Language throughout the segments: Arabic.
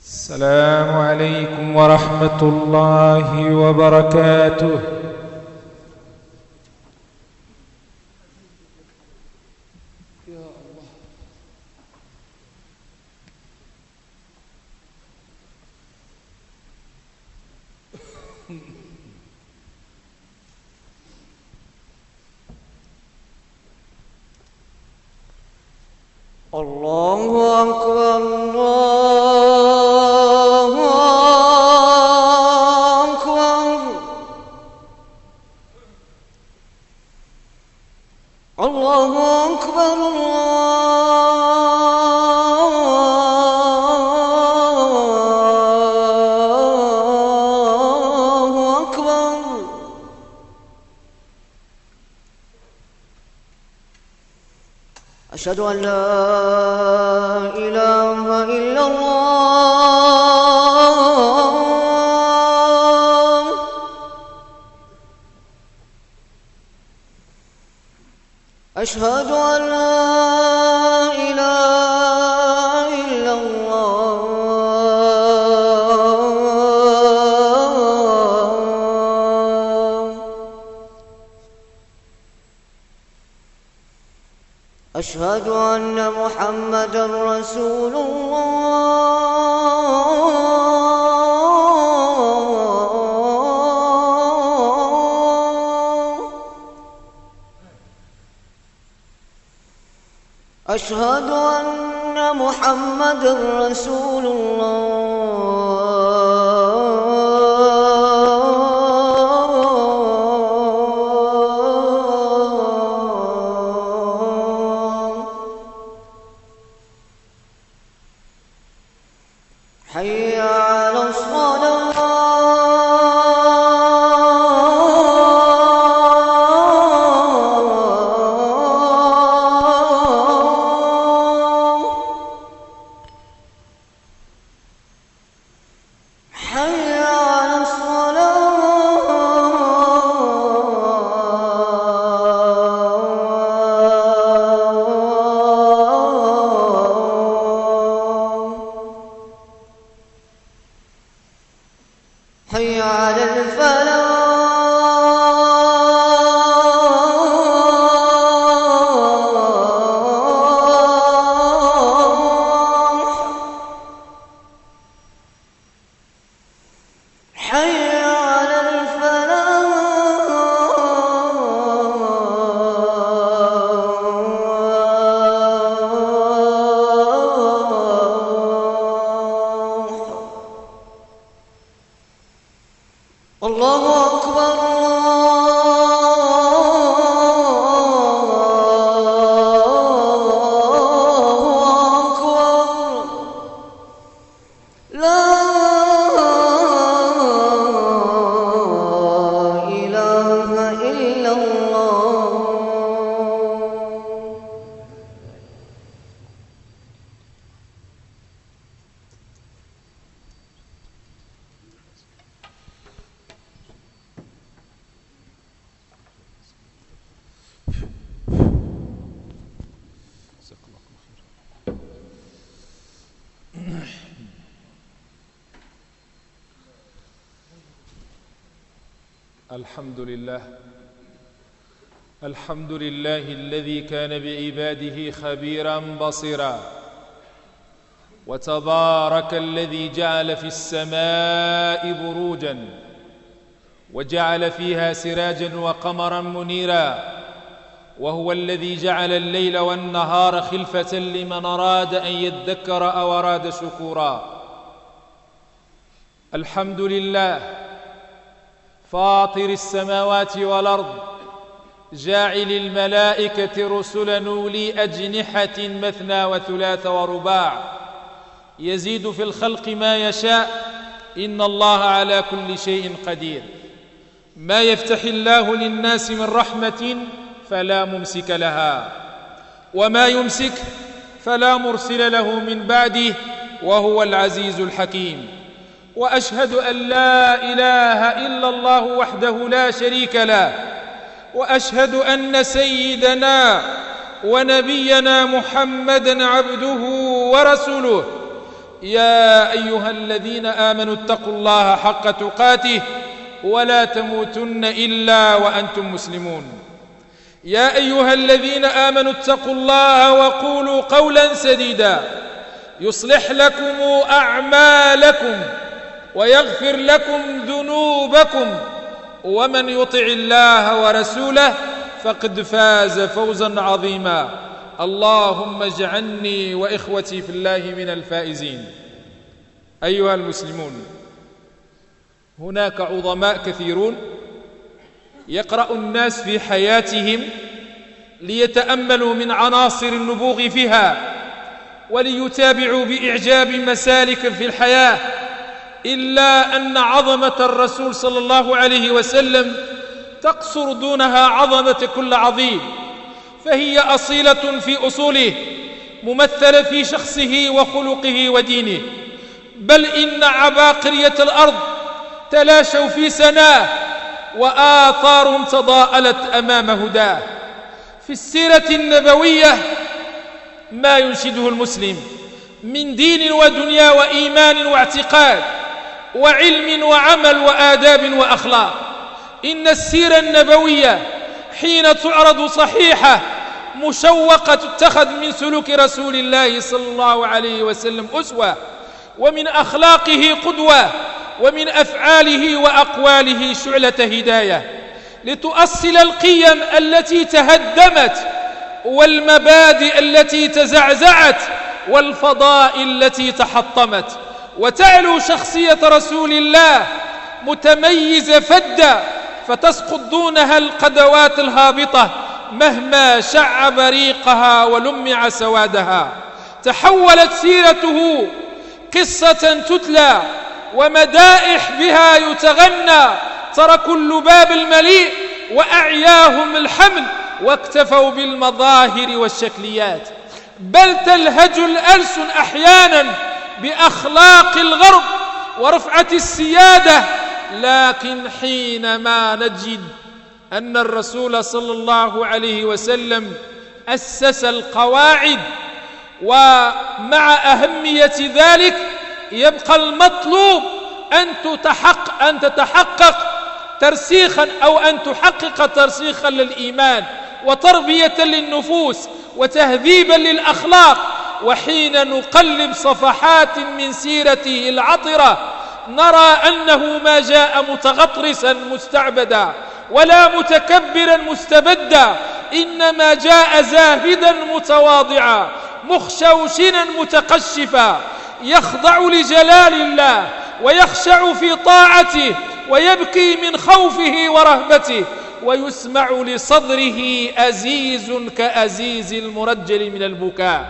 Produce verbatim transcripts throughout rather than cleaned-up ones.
السلام عليكم ورحمة الله وبركاته. الله أكبر الله أكبر الله أكبر الله أكبر. أشهد أن لا إله إلا الله. أشهد أن لا إله إلا الله. أشهد أن محمدًا رسول الله. أشهد أن محمدًا رسول الله. حي على الصلاة. حي على الصلاة. حي على الفلاح. حي على الفلاح. الله أكبر الله أكبر. لا إله إلا الله. الحمد لله الحمد لله الذي كان بعباده خبيرا بصيرا، وتبارك الذي جعل في السماء بروجا وجعل فيها سراجا وقمرا منيرا، وهو الذي جعل الليل والنهار خلفة لمن أراد أن يذكر أو أراد شكورا. الحمد لله فاطر السماوات والأرض، جاعل الملائكة رسلا أولي أجنحة مثنى وثلاث ورباع، يزيد في الخلق ما يشاء، إن الله على كل شيء قدير. ما يفتح الله للناس من رحمة فلا ممسك لها، وما يمسك فلا مرسل له من بعده، وهو العزيز الحكيم. وأشهد أن لا إله إلا الله وحده لا شريك له، وأشهد أن سيدنا ونبينا محمدًا عبده ورسوله، يا أيها الذين آمنوا اتقوا الله حق تقاته ولا تموتن إلا وأنتم مسلمون. يا أيها الذين آمنوا اتقوا الله وقولوا قولا سديدا يصلح لكم أعمالكم ويغفر لكم ذنوبكم ومن يطع الله ورسوله فقد فاز فوزا عظيما. اللهم اجعلني وإخوتي في الله من الفائزين. أيها المسلمون، هناك عظماء كثيرون يقرأ الناس في حياتهم ليتأملوا من عناصر النبوغ فيها وليتابعوا بإعجاب مسالك في الحياة، إلا أن عظمة الرسول صلى الله عليه وسلم تقصر دونها عظمة كل عظيم، فهي أصيلة في أصوله ممثلة في شخصه وخلقه ودينه، بل إن عباقرية الأرض تلاشوا في سناه وآثارهم تضاءلت أمام هداه. في السيرة النبوية ما ينشده المسلم من دين ودنيا وإيمان واعتقاد وعلم وعمل وآداب وأخلاق. إن السيرة النبوية حين تعرض صحيحة مشوقة تتخذ من سلوك رسول الله صلى الله عليه وسلم أسوة، ومن أخلاقه قدوة، ومن أفعاله وأقواله شعلة هداية، لتؤصل القيم التي تهدمت والمبادئ التي تزعزعت والفضائل التي تحطمت، وتعلو شخصية رسول الله متميزة فدة فتسقط دونها القدوات الهابطة مهما شع بريقها ولمع سوادها. تحولت سيرته قصة تتلى ومدائح بها يتغنى، تركوا اللباب المليء وأعياهم الحمل واكتفوا بالمظاهر والشكليات، بل تلهج الألسن أحيانا بأخلاق الغرب ورفعة السيادة. لكن حينما نجد أن الرسول صلى الله عليه وسلم أسس القواعد، ومع أهمية ذلك يبقى المطلوب أن تتحقق, أن تتحقق ترسيخا أو أن تحقق ترسيخا للإيمان وتربية للنفوس وتهذيبا للأخلاق. وحين نقلب صفحات من سيرته العطرة نرى أنه ما جاء متغطرسا مستعبدا ولا متكبرا مستبدا، إنما جاء زاهدا متواضعا مخشوشنا متقشفا، يخضع لجلال الله ويخشع في طاعته ويبكي من خوفه ورهبته، ويسمع لصدره أزيز كأزيز المرجل من البكاء.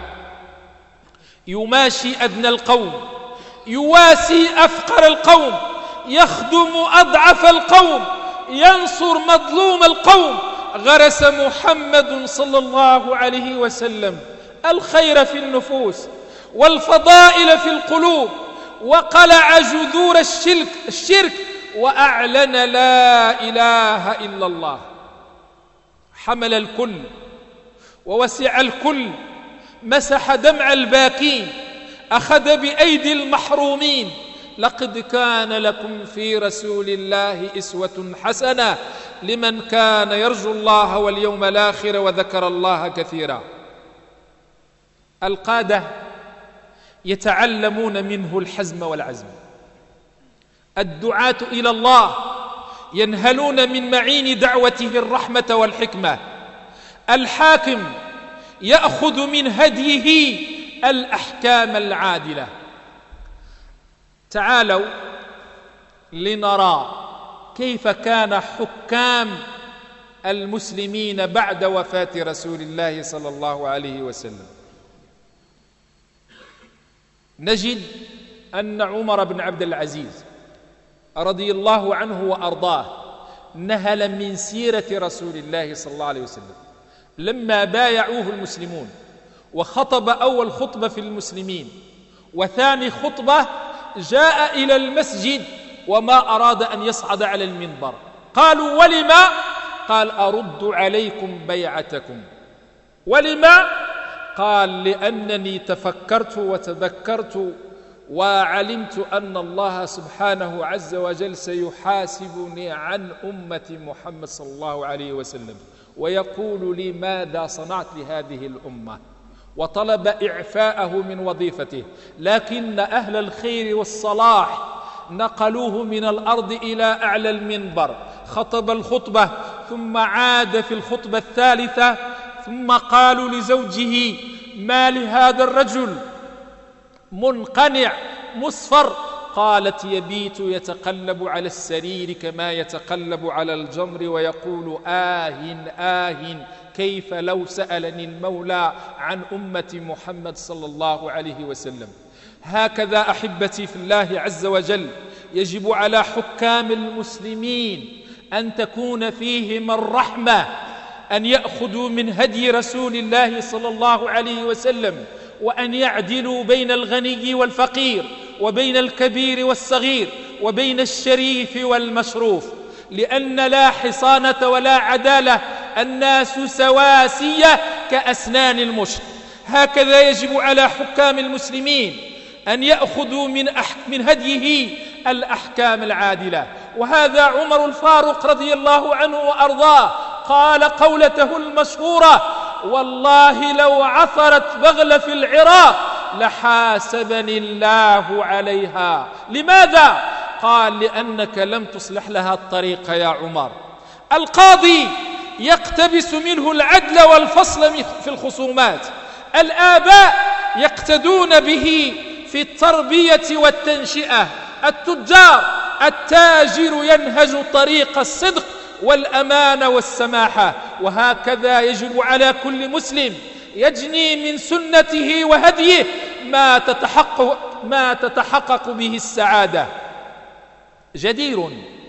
يماشي أدنى القوم، يواسي أفقر القوم، يخدم أضعف القوم، ينصر مظلوم القوم. غرس محمد صلى الله عليه وسلم الخير في النفوس والفضائل في القلوب، وقلع جذور الشرك, الشرك وأعلن لا إله إلا الله. حمل الكل ووسع الكل، مسح دمع الباكين، أخذ بأيدي المحرومين. لقد كان لكم في رسول الله أسوة حسنة لمن كان يرجو الله واليوم الآخر وذكر الله كثيرا. القادة يتعلمون منه الحزم والعزم، الدعاة إلى الله ينهلون من معين دعوته الرحمة والحكمة، الحاكم يأخذ من هديه الأحكام العادلة. تعالوا لنرى كيف كان حكام المسلمين بعد وفاة رسول الله صلى الله عليه وسلم. نجد أن عمر بن عبد العزيز رضي الله عنه وأرضاه نهل من سيرة رسول الله صلى الله عليه وسلم لما بايعوه المسلمون، وخطب أول خطبة في المسلمين، وثاني خطبة جاء إلى المسجد وما أراد أن يصعد على المنبر. قالوا ولما؟ قال أرد عليكم بيعتكم. ولما؟ قال لأنني تفكرت وتذكرت وعلمت أن الله سبحانه عز وجل سيحاسبني عن أمة محمد صلى الله عليه وسلم، ويقول لي ماذا صنعت لهذه الأمة، وطلب إعفاءه من وظيفته. لكن أهل الخير والصلاح نقلوه من الأرض إلى أعلى المنبر، خطب الخطبة ثم عاد في الخطبة الثالثة، ثم قالوا لزوجه ما لهذا الرجل منقنع مصفر؟ قالت يبيت يتقلب على السرير كما يتقلب على الجمر ويقول آه آه كيف لو سألني المولى عن أمة محمد صلى الله عليه وسلم. هكذا أحبتي في الله عز وجل يجب على حكام المسلمين أن تكون فيهم الرحمة، أن يأخذوا من هدي رسول الله صلى الله عليه وسلم، وأن يعدلوا بين الغني والفقير، وبين الكبير والصغير، وبين الشريف والمشروف، لأن لا حصانة ولا عدالة، الناس سواسية كأسنان المشط. هكذا يجب على حكام المسلمين أن يأخذوا من, أح من هديه الأحكام العادلة. وهذا عمر الفاروق رضي الله عنه وأرضاه قال قولته المشهورة: والله لو عثرت بغلة في العراق لحاسبني الله عليها. لماذا؟ قال: لأنك لم تصلح لها الطريق يا عمر. القاضي يقتبس منه العدل والفصل في الخصومات، الآباء يقتدون به في التربية والتنشئة، التجار التاجر ينهج طريق الصدق والأمانة والسماحة. وهكذا يجب على كل مسلم يجني من سنته وهديه ما تتحقق, ما تتحقق به السعادة. جدير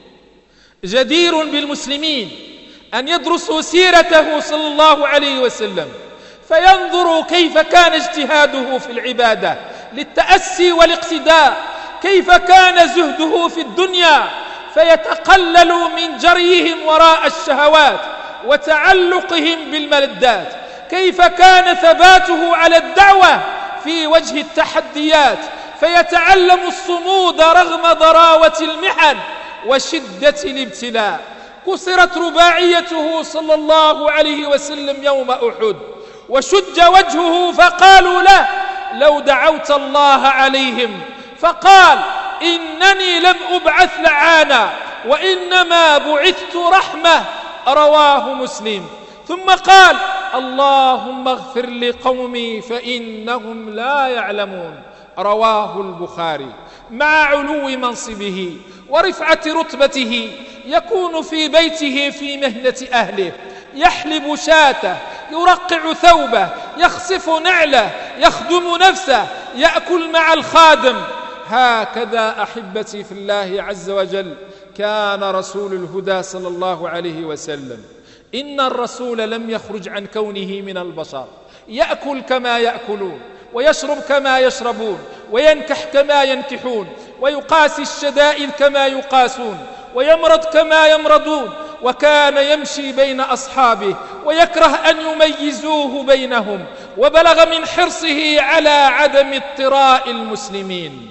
جدير بالمسلمين أن يدرسوا سيرته صلى الله عليه وسلم، فينظروا كيف كان اجتهاده في العبادة للتأسي والاقتداء، كيف كان زهده في الدنيا فيتقللوا من جريهم وراء الشهوات وتعلقهم بالملذات، كيف كان ثباته على الدعوة في وجه التحديات فيتعلم الصمود رغم ضراوة المحن وشدة الابتلاء. كسرت رباعيته صلى الله عليه وسلم يوم أحد، وشج وجهه فقالوا له: لو دعوت الله عليهم، فقال: إنني لم أبعث لعانا وإنما بعثت رحمة. رواه مسلم. ثم قال: اللهم اغفر لقومي فإنهم لا يعلمون. رواه البخاري. مع علو منصبه ورفعة رتبته يكون في بيته في مهنة أهله، يحلب شاته، يرقع ثوبه، يخصف نعله، يخدم نفسه، يأكل مع الخادم. هكذا أحبتي في الله عز وجل كان رسول الهدى صلى الله عليه وسلم. إن الرسول لم يخرج عن كونه من البشر، يأكل كما يأكلون، ويشرب كما يشربون، وينكح كما ينكحون، ويقاسي الشدائد كما يقاسون، ويمرض كما يمرضون. وكان يمشي بين أصحابه ويكره أن يميزوه بينهم، وبلغ من حرصه على عدم اضطراء المسلمين.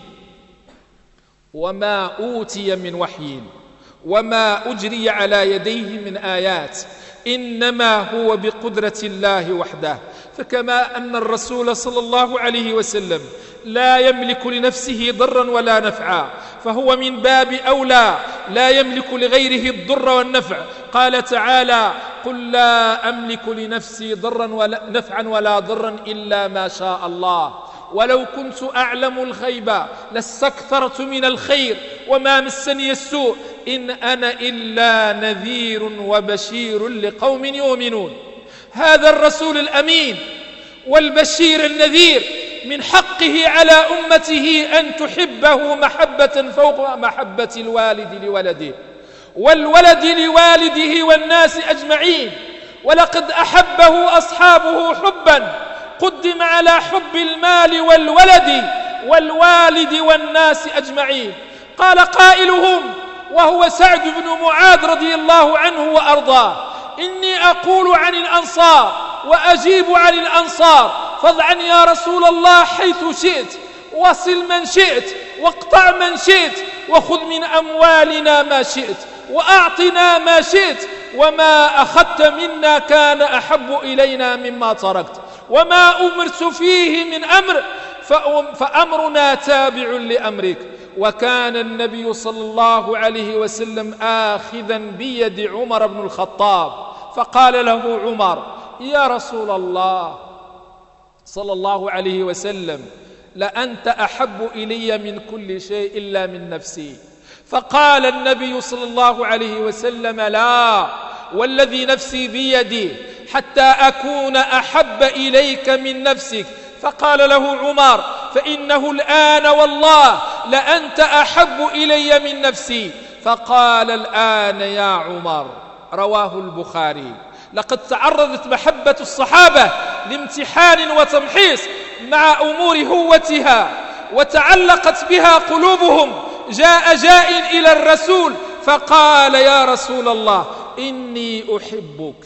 وما أوتي من وحي وما أجري على يديه من آيات إنما هو بقدرة الله وحده. فكما أن الرسول صلى الله عليه وسلم لا يملك لنفسه ضرا ولا نفعا، فهو من باب أولى لا يملك لغيره الضر والنفع. قال تعالى: قل لا أملك لنفسي ضرا ولا نفعا ولا ضرا إلا ما شاء الله، ولو كنت أعلم الغيب لاستكثرت من الخير وما مسني السوء إن أنا إلا نذير وبشير لقوم يؤمنون. هذا الرسول الأمين والبشير النذير من حقه على أمته أن تحبه محبة فوق محبة الوالد لولده، والولد لوالده والناس أجمعين. ولقد أحبه أصحابه حبا قدم على حب المال والولد والوالد والناس أجمعين. قال قائلهم وهو سعد بن معاذ رضي الله عنه وأرضاه: إني أقول عن الأنصار وأجيب عن الأنصار، فاض عني يا رسول الله حيث شئت. وصل من شئت واقطع من شئت وخذ من أموالنا ما شئت وأعطنا ما شئت، وما أخذت منا كان أحب إلينا مما تركت، وما أمرت فيه من أمر فأمرنا تابع لأمرك. وكان النبي صلى الله عليه وسلم آخذا بيد عمر بن الخطاب، فقال له عمر: يا رسول الله صلى الله عليه وسلم، لأنت أحب إلي من كل شيء إلا من نفسي. فقال النبي صلى الله عليه وسلم: لا، والذي نفسي بيدي حتى أكون أحب إليك من نفسك. فقال له عمر: فإنه الآن والله لأنت أحب إلي من نفسي. فقال: الآن يا عمر. رواه البخاري. لقد تعرضت محبة الصحابة لامتحان وتمحيص مع أمور هوتها، وتعلقت بها قلوبهم. جاء جاء إلى الرسول فقال: يا رسول الله، إني أحبك.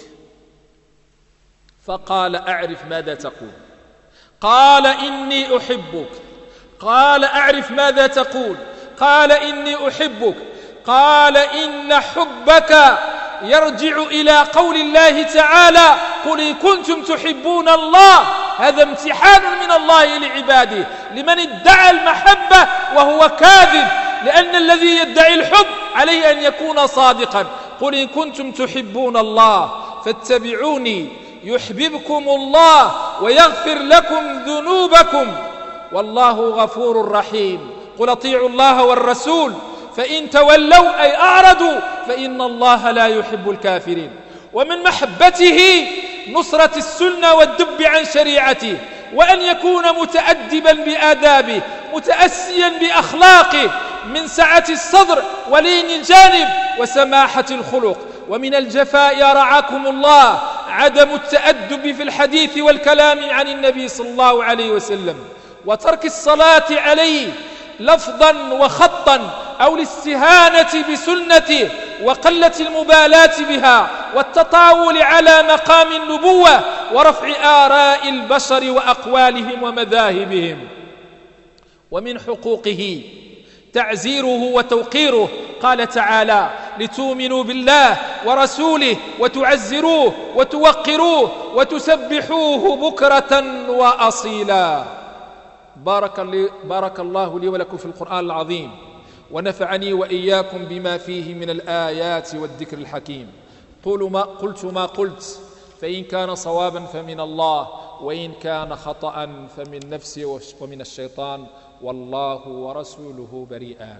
فقال: أعرف ماذا تقول. قال: إني أحبك. قال: أعرف ماذا تقول. قال: إني أحبك. قال: إن حبك يرجع إلى قول الله تعالى: قل إن كنتم تحبون الله. هذا امتحان من الله لعباده، لمن ادعى المحبة وهو كاذب، لأن الذي يدعي الحب عليه أن يكون صادقا. قل إن كنتم تحبون الله فاتبعوني يحببكم الله ويغفر لكم ذنوبكم والله غفور رحيم. قل اطيعوا الله والرسول فإن تولوا أي أعرضوا فإن الله لا يحب الكافرين. ومن محبته نصرة السنة والدب عن شريعته، وأن يكون متأدبا بآدابه، متأسيا بأخلاقه، من سعة الصدر ولين الجانب وسماحة الخلق. ومن الجفاء يا رعاكم الله عدم التأدب في الحديث والكلام عن النبي صلى الله عليه وسلم، وترك الصلاة عليه لفظا وخطا، أو الاستهانة بسنته وقلة المبالاة بها، والتطاول على مقام النبوة ورفع آراء البشر وأقوالهم ومذاهبهم. ومن حقوقه تعزيره وتوقيره. قال تعالى: لتؤمنوا بالله ورسوله وتعزروه وتوقروه وتسبحوه بكرة وأصيلا. بارك, لي بارك الله لي ولكم في القرآن العظيم، ونفعني وإياكم بما فيه من الآيات والذكر الحكيم. ما قلت ما قلت، فإن كان صوابا فمن الله، وإن كان خطأ فمن نفسي ومن الشيطان، والله ورسوله بريئان.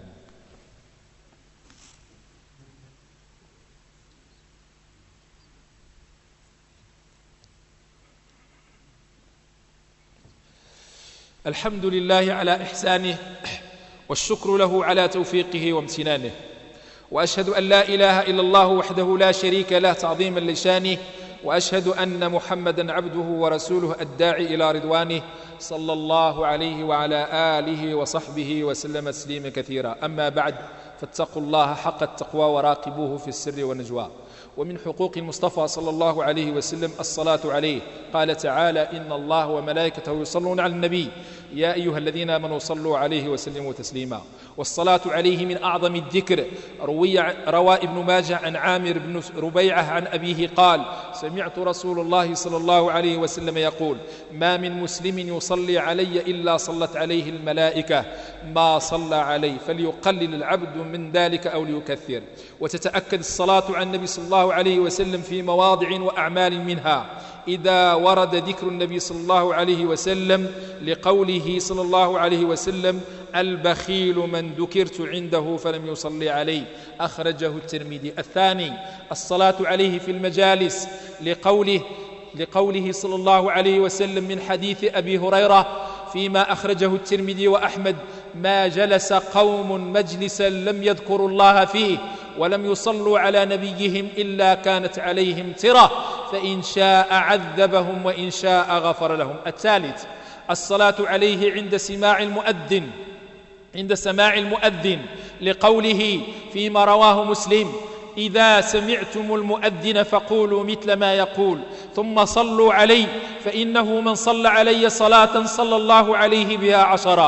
الحمد لله على إحسانه، والشكر له على توفيقه وامتنانه، وأشهد أن لا إله إلا الله وحده لا شريك له تعظيما لشانه، وأشهد أن محمدا عبده ورسوله الداعي إلى رضوانه، صلى الله عليه وعلى آله وصحبه وسلم تسليما كثيرا. أما بعد، فاتقوا الله حق التقوى وراقبوه في السر والنجوى. ومن حقوق المصطفى صلى الله عليه وسلم الصلاة عليه. قال تعالى: إن الله وملائكته يصلون على النبي يا أيها الذين آمنوا صلوا عليه وسلموا تسليما. والصلاة عليه من أعظم الذكر. روي روى ابن ماجه عن عامر بن ربيعة عن أبيه قال: سمعت رسول الله صلى الله عليه وسلم يقول: ما من مسلم يصلي علي إلا صلت عليه الملائكة ما صلى عليه، فليقلل العبد من ذلك أو ليكثر. وتتأكد الصلاة على النبي صلى الله عليه وسلم في مواضع وأعمال، منها إذا ورد ذكر النبي صلى الله عليه وسلم لقوله صلى الله عليه وسلم: البخيل من ذكرت عنده فلم يصلي عليه، أخرجه الترمذي. الثاني الصلاة عليه في المجالس، لقوله لقوله صلى الله عليه وسلم من حديث أبي هريرة فيما أخرجه الترمذي وأحمد: ما جلس قوم مجلسا لم يذكروا الله فيه ولم يصلوا على نبيهم إلا كانت عليهم ترة، فإن شاء عذبهم وإن شاء غفر لهم. الثالث الصلاة عليه عند سماع المؤذن عند سماع المؤذن لقوله فيما رواه مسلم: إذا سمعتم المؤذن فقولوا مثل ما يقول ثم صلوا عليه، فإنه من صلى علي صلاة صلى الله عليه بها عشرا.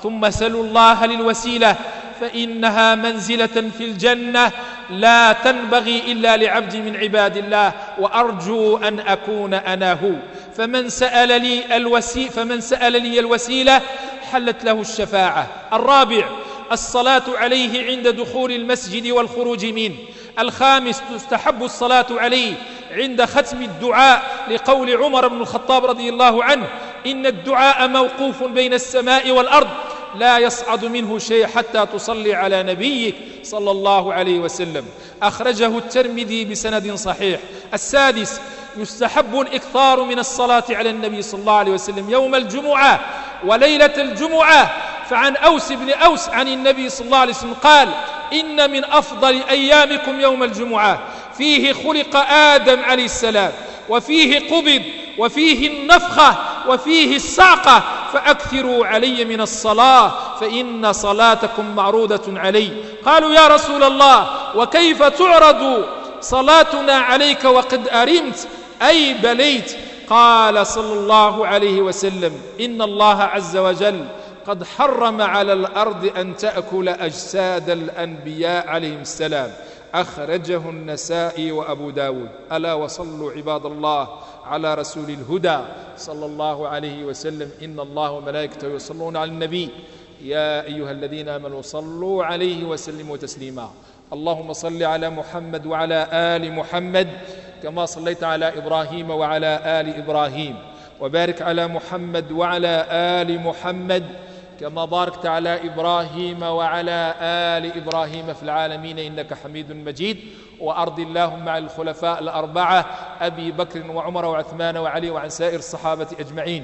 ثم سلوا الله للوسيلة فإنها منزلة في الجنة لا تنبغي إلا لعبد من عباد الله، وأرجو أن أكون أنا هو. فمن سأل لي الوسيلة فمن سأل لي الوسيلة حلت له الشفاعة. الرابع الصلاة عليه عند دخول المسجد والخروج منه. الخامس تستحب الصلاة عليه عند ختم الدعاء لقول عمر بن الخطاب رضي الله عنه: إن الدعاء موقوف بين السماء والأرض لا يصعد منه شيء حتى تصلي على نبيك صلى الله عليه وسلم. أخرجه الترمذي بسند صحيح. السادس يستحب الإكثار من الصلاة على النبي صلى الله عليه وسلم يوم الجمعة وليلة الجمعة. فعن أوس بن أوس عن النبي صلى الله عليه وسلم قال: إن من أفضل أيامكم يوم الجمعة، فيه خلق آدم عليه السلام، وفيه قبض، وفيه النفخة، وفيه الصعقة، فأكثروا علي من الصلاة فإن صلاتكم معروضة علي. قالوا: يا رسول الله، وكيف تعرض صلاتنا عليك وقد أرمت أي بليت؟ قال صلى الله عليه وسلم: إن الله عز وجل قد حرم على الأرض أن تأكل أجساد الأنبياء عليهم السلام. أخرجه النسائي وأبو داود. ألا وصلوا عباد الله على رسول الهدى صلى الله عليه وسلم. إن الله وملائكته يصلون على النبي يا أيها الذين آمنوا صلوا عليه وسلموا تسليما. اللهم صل على محمد وعلى آل محمد كما صليت على إبراهيم وعلى آل إبراهيم، وبارك على محمد وعلى آل محمد كما باركت على إبراهيم وعلى آل إبراهيم في العالمين إنك حميد مجيد. وأرض اللهم عن الخلفاء الأربعة أبي بكر وعمر وعثمان وعلي وعن سائر الصحابة أجمعين،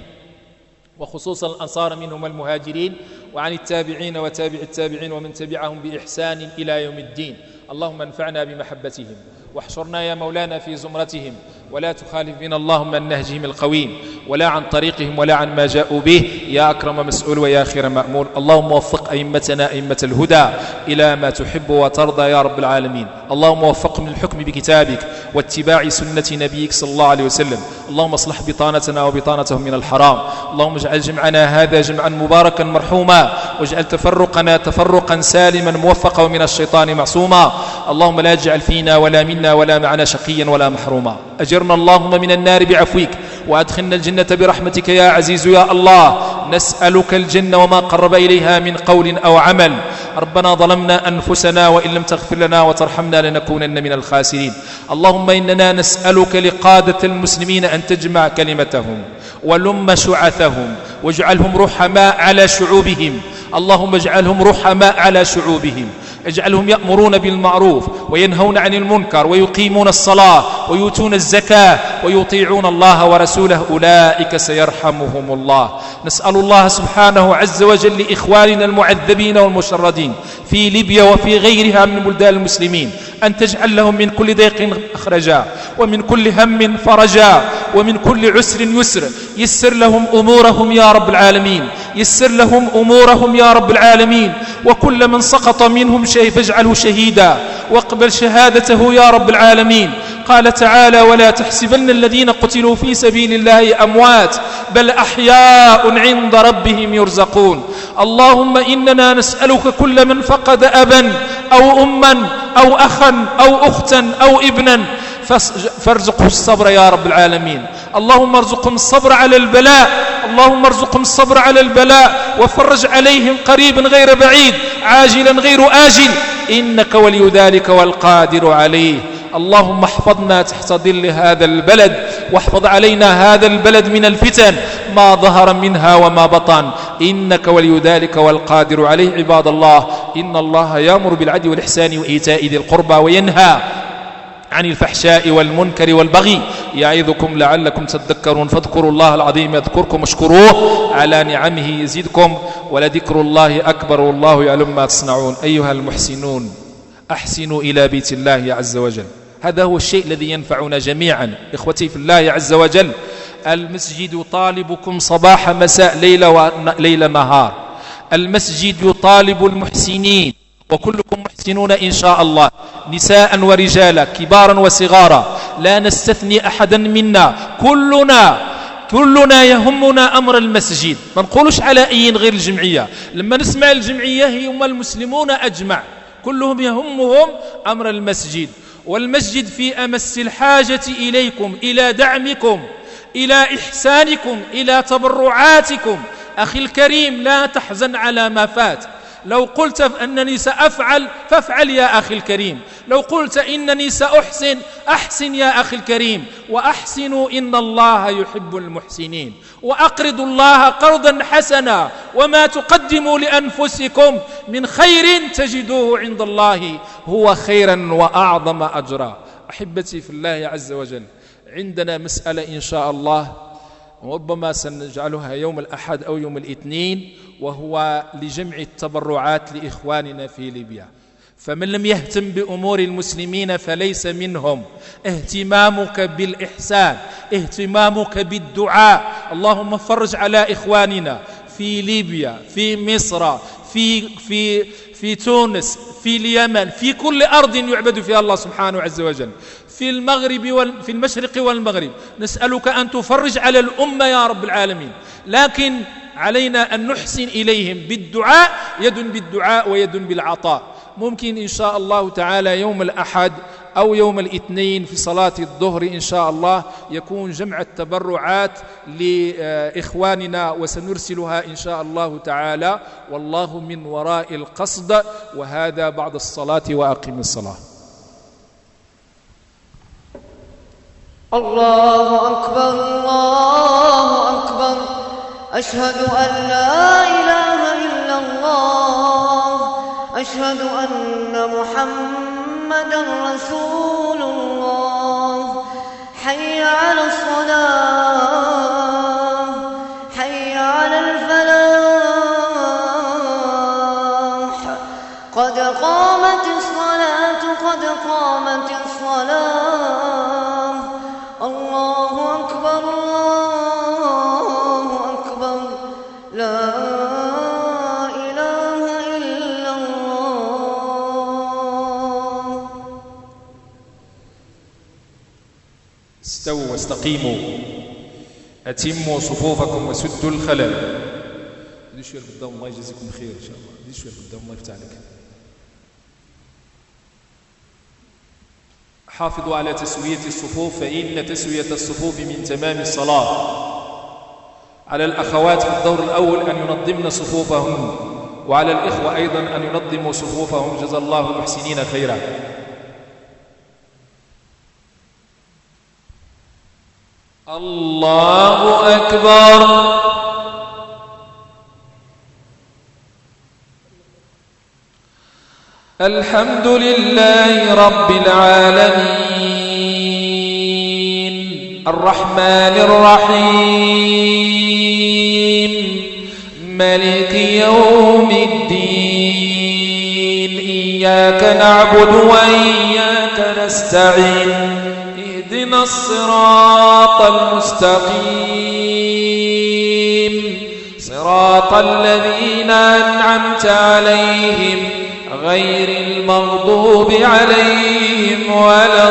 وخصوصا الأنصار منهم المهاجرين، وعن التابعين وتابع التابعين ومن تبعهم بإحسان إلى يوم الدين. اللهم انفعنا بمحبتهم واحشرنا يا مولانا في زمرتهم، ولا تخالف بنا اللهم عن نهجهم القويم ولا عن طريقهم ولا عن ما جاءوا به يا أكرم مسؤول ويا خير مأمول. اللهم وفق أئمتنا أئمة الهدى إلى ما تحب وترضى يا رب العالمين. اللهم وفقهم للحكم بكتابك واتباع سنة نبيك صلى الله عليه وسلم. اللهم اصلح بطانتنا وبطانتهم من الحرام. اللهم اجعل جمعنا هذا جمعا مباركا مرحوما، واجعل تفرقنا تفرقا سالما موفقا ومن الشيطان معصوما. اللهم لا تجعل فينا ولا منا ولا معنا شقيا ولا محروما. أجرنا اللهم من النار بعفوك، وأدخلنا الجنة برحمتك يا عزيز يا الله. نسألك الجنة وما قرب إليها من قول أو عمل. ربنا ظلمنا أنفسنا وإن لم تغفر لنا وترحمنا لنكونن من الخاسرين. اللهم إننا نسألك لقادة المسلمين أن تجمع كلمتهم ولم شعثهم، واجعلهم رحماء على شعوبهم. اللهم اجعلهم رحماء على شعوبهم، اجعلهم يأمرون بالمعروف وينهون عن المنكر ويقيمون الصلاة ويؤتون الزكاة ويطيعون الله ورسوله، أولئك سيرحمهم الله. نسأل الله سبحانه عز وجل لإخواننا المعذبين والمشردين في ليبيا وفي غيرها من بلدان المسلمين أن تجعل لهم من كل ضيق مخرجا، ومن كل هم فرجا، ومن كل عسر يسر. يسر لهم أمورهم يا رب العالمين، يسر لهم أمورهم يا رب العالمين. وكل من سقط منهم شيء فاجعله شهيدا، واقبل شهادته يا رب العالمين. قال تعالى: ولا تحسبن الذين قتلوا في سبيل الله أموات بل أحياء عند ربهم يرزقون. اللهم إننا نسألك كل من فقد أبا أو أما أو أخا أو أختا أو ابنا فارزقه الصبر يا رب العالمين. اللهم ارزقهم الصبر على البلاء، اللهم ارزقهم الصبر على البلاء، وفرج عليهم قريب غير بعيد عاجلا غير آجل، إنك ولي ذلك والقادر عليه. اللهم احفظنا تحت ظل هذا البلد، واحفظ علينا هذا البلد من الفتن ما ظهر منها وما بطن، إنك ولي ذلك والقادر عليه. عباد الله، إن الله يأمر بالعدل والإحسان وإيتاء ذي القربى وينهى عن الفحشاء والمنكر والبغي يعظكم لعلكم تذكرون. فاذكروا الله العظيم يذكركم، واشكروه على نعمه يزدكم، ولذكر الله أكبر والله يعلم ما تصنعون. أيها المحسنون، أحسنوا إلى بيت الله عز وجل. هذا هو الشيء الذي ينفعنا جميعا إخوتي في الله عز وجل. المسجد يطالبكم صباح مساء ليل نهار. المسجد يطالب المحسنين، وكلكم محسنون إن شاء الله، نساء ورجالا كبارا وصغارا، لا نستثني أحدا منا. كلنا كلنا يهمنا أمر المسجد، ما نقولوش على أي غير الجمعية. لما نسمع الجمعية هم المسلمون أجمع كلهم يهمهم أمر المسجد، والمسجد في أمس الحاجة إليكم، إلى دعمكم، إلى إحسانكم، إلى تبرعاتكم. أخي الكريم لا تحزن على ما فات، لو قلت أنني سأفعل فافعل يا أخي الكريم، لو قلت إنني سأحسن أحسن يا أخي الكريم، وأحسنوا إن الله يحب المحسنين، وأقرضوا الله قرضا حسنا، وما تقدموا لأنفسكم من خير تجدوه عند الله هو خيرا وأعظم أجرا. أحبتي في الله عز وجل، عندنا مسألة إن شاء الله وربما سنجعلها يوم الأحد أو يوم الاثنين، وهو لجمع التبرعات لإخواننا في ليبيا. فمن لم يهتم بأمور المسلمين فليس منهم. اهتمامك بالإحسان، اهتمامك بالدعاء، اللهم فرج على إخواننا في ليبيا، في مصر، في في في تونس، في اليمن، في كل أرض يعبد فيها الله سبحانه عز وجل، في المغرب وال... في المشرق والمغرب. نسألك أن تفرج على الأمة يا رب العالمين، لكن علينا أن نحسن إليهم بالدعاء، يد بالدعاء ويد بالعطاء. ممكن إن شاء الله تعالى يوم الأحد أو يوم الاثنين في صلاة الظهر إن شاء الله يكون جمع التبرعات لإخواننا، وسنرسلها إن شاء الله تعالى، والله من وراء القصد. وهذا بعد الصلاة، وأقم الصلاة. الله أكبر الله أكبر، أشهد أن لا إله إلا الله، أشهد أن محمدا رسول الله. حي على الصلاة، حي على الفلاح، قد قامت الصلاة، قد قامت الصلاة. الله أكبر الله أكبر، لا إله إلا الله. استووا واستقيموا، أتموا صفوفكم وسدوا الخلل. دي شوية قدام، الله يجزيكم خير إن شاء الله. دي شوية قدام، الله يفتح عليك. حافظوا على تسوية الصفوف، فإن تسوية الصفوف من تمام الصلاة. على الأخوات في الدور الأول أن ينظمن صفوفهن، وعلى الإخوة أيضا أن ينظموا صفوفهم، جزا الله المحسنين خيرا. الله أكبر. الحمد لله رب العالمين، الرحمن الرحيم، مالك يوم الدين. إياك نعبد وإياك نستعين، اهدنا الصراط المستقيم، صراط الذين أنعمت عليهم غير المغضوب عليهم ولا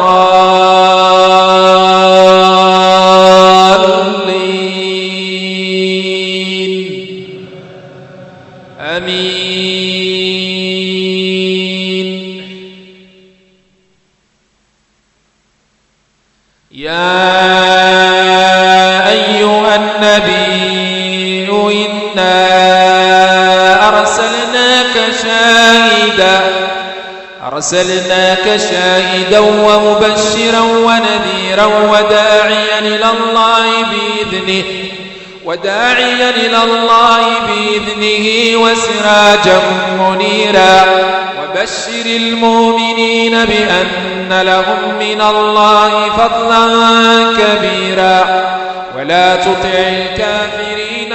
الضالين. آمين. يا أيها النبي إنا أرسلناك شاهدا أرسلناك شاهدا ومبشرا ونذيرا وداعيا إلى الله بإذنه وداعيا إلى الله بإذنه وسراجا منيرا. وبشر المؤمنين بأن لهم من الله فضلا كبيرا، ولا تطع الكافرين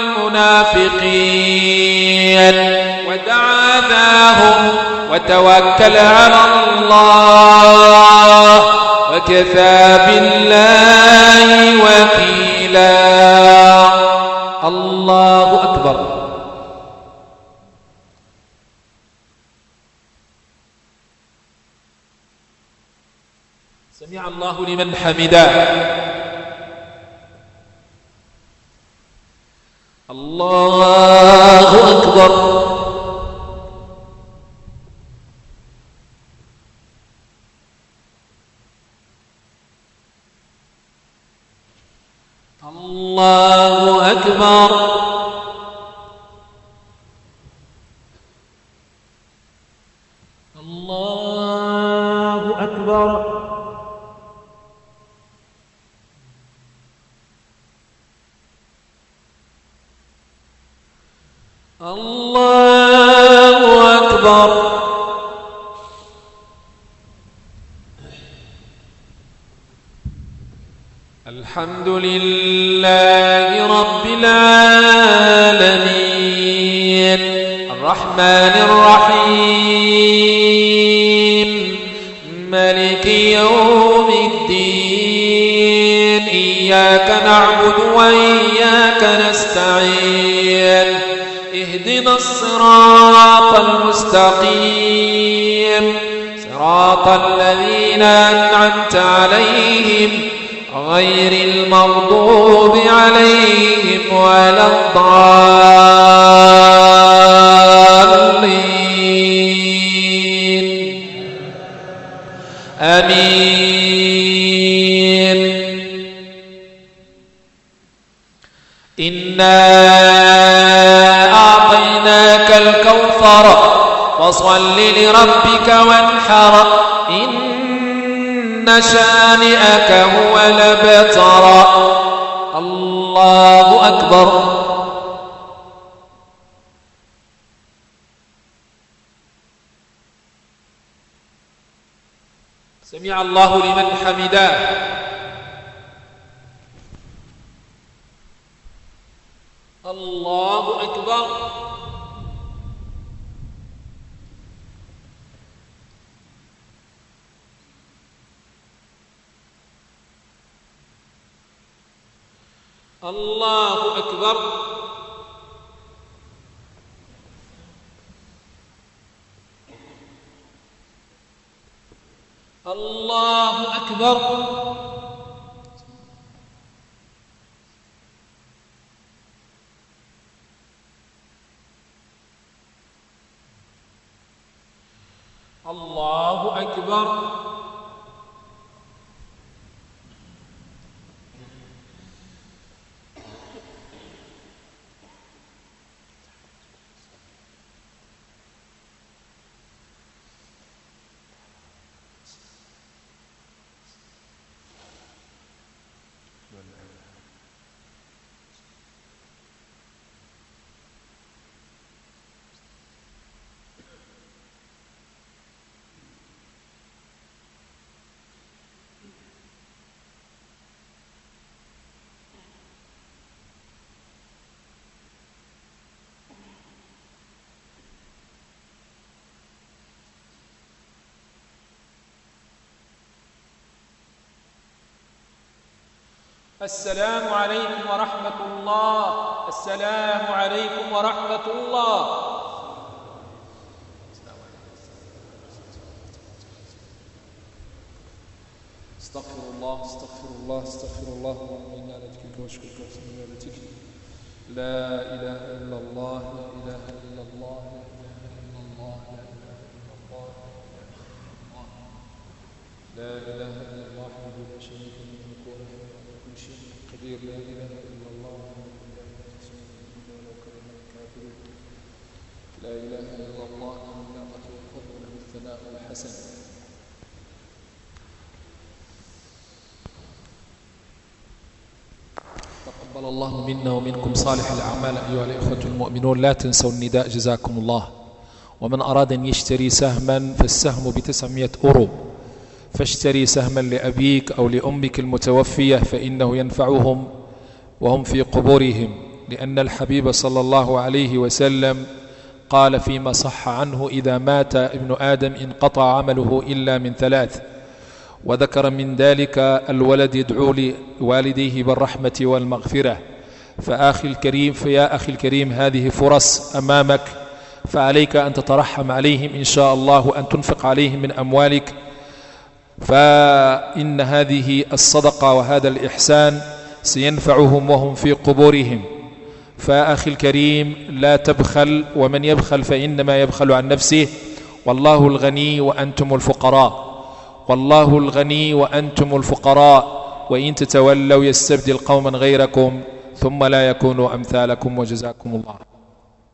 والمنافقين، ودع أذاهم وتوكل على الله، وكفى بالله وكيلا. الله أكبر. سمع الله لمن حمده. الله أكبر. الله أكبر. الله أكبر. الله أكبر. الحمد لله رب العالمين الرحمن الرحيم مالك يوم الدين إياك نعبد وإياك نستعين اهدنا الصراط المستقيم صراط الذين أنعمت عليهم غير المغضوب عليهم ولا الضالين آمين. إنا أعطيناك الكوثر فصل لربك وانحر إن شانئك هو الأبتر. الله أكبر. سمع الله لمن حمده. الله أكبر. الله أكبر. الله أكبر. الله أكبر. السلام عليكم ورحمة الله. السلام عليكم ورحمة الله. استغفر الله استغفر الله استغفر الله اللهم إنا نذكرك ونشكرك ونحمدك ونعبدك. لا إله إلا الله لا إله إلا الله لا إله إلا الله لا إله إلا الله وحده لا شريك له قدير. لا إله إلا الله لا إله إلا الله النعمة والفضل له الثناء الحسن. تقبل الله منا ومنكم صالح الأعمال أيها الإخوة المؤمنون. لا تنسوا النداء جزاكم الله. ومن أراد أن يشتري سهما فالسهم بتسعمائة أورو، فاشتري سهما لأبيك أو لأمك المتوفية فإنه ينفعهم وهم في قبورهم، لأن الحبيب صلى الله عليه وسلم قال فيما صح عنه: إذا مات ابن آدم انقطع عمله إلا من ثلاث، وذكر من ذلك الولد يدعو لوالديه بالرحمة والمغفرة. فأخي الكريم فيا أخي الكريم هذه فرص أمامك، فعليك أن تترحم عليهم إن شاء الله وأن تنفق عليهم من أموالك، فإن هذه الصدقة وهذا الإحسان سينفعهم وهم في قبورهم. فأخي الكريم لا تبخل، ومن يبخل فإنما يبخل عن نفسه، والله الغني وأنتم الفقراء، والله الغني وأنتم الفقراء، وإن تتولوا يستبدل قوما غيركم ثم لا يكونوا أمثالكم، وجزاكم الله.